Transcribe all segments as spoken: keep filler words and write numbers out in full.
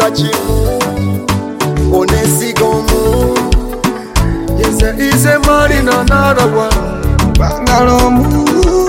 wachimu onesigomu. Yes, there is a man in another one. Bangalomu.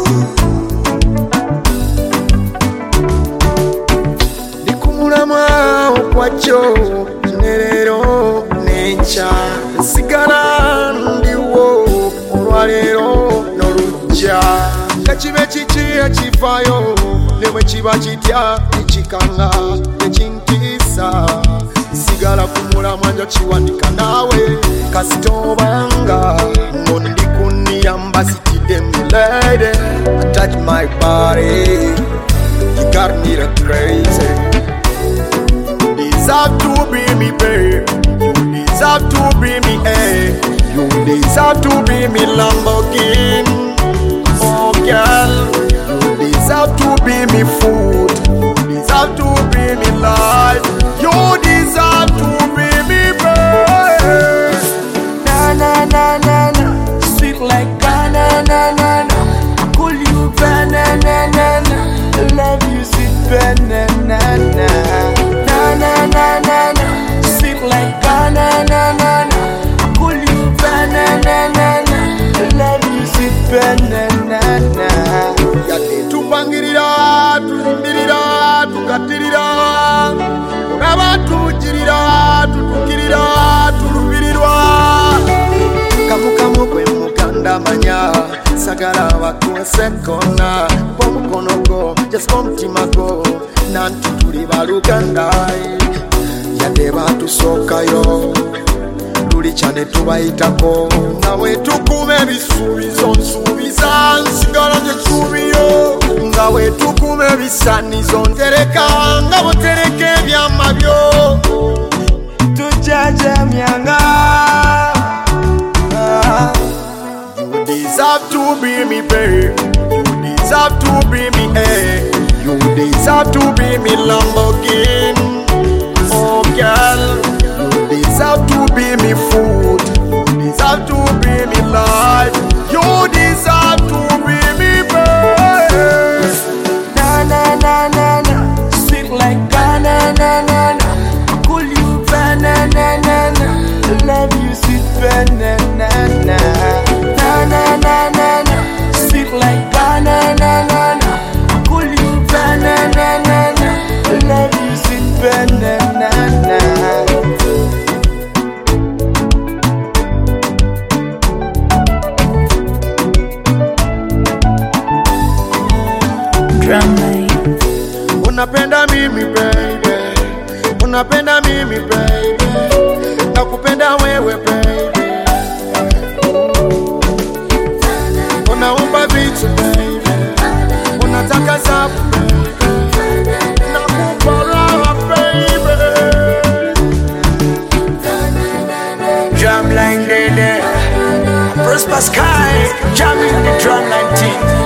Ndikumulama okwacho nerero nencha sigala ndiwo olwalero nolujja kakibe kiki ekifayo nemwe kiba kitya ekikanga ekintiisa sigala kumulamwa nja kiwanika naawe kasitobanga ngondi kuniyamba sitidde milady. Touch my body, you got me the crazy. You deserve to be me, babe. You deserve to be me, eh. You deserve to be me Lamborghini. Oh girl, you deserve to be me food. You deserve to be me life. You deserve to be me, babe. Na na na na na, sweet like banana na na na. Cool you banana na na. Love you sweet banana na na na na na na. Sweet like banana na na. Cool you banana na na. Love you sweet banana na. Yati tupangirira, tulindirira, tukatirira. Uraba tujirira, tutukirira, tulubirirwa. Kamu kamu kwe mukanda manya. Sagala wakuwese kona kwa mukono go just kwa mutima go nantu tuli baluganda yadde batusokayo luli kyane tubayitako nawe tukume ebisuubizo nsuubiza nsigala njesuubiyo nga we tukume ebisanizo ntereka nga botereka ebyama byo tujajamyanga. You deserve to be me, babe. You deserve to be me, eh. You deserve to be me Lamborghini. Oh girl, you deserve to be me food. You deserve to be me life. You deserve to be me, babe. Na na na na na, sweet like banana na na. Cool you banana na na. Love you sweet banana na na na na na na. Sweet like banana na na. Cool you banana na na. Love you sweet banana na. Drumline. Unapenda mimi baby, unapenda mimi baby, nakupenda wewe baby, unaumba vitu baby, unataka zabu baby, nakupa raha baby. Drumline day day. Prosper Sky, jamming the drumline team.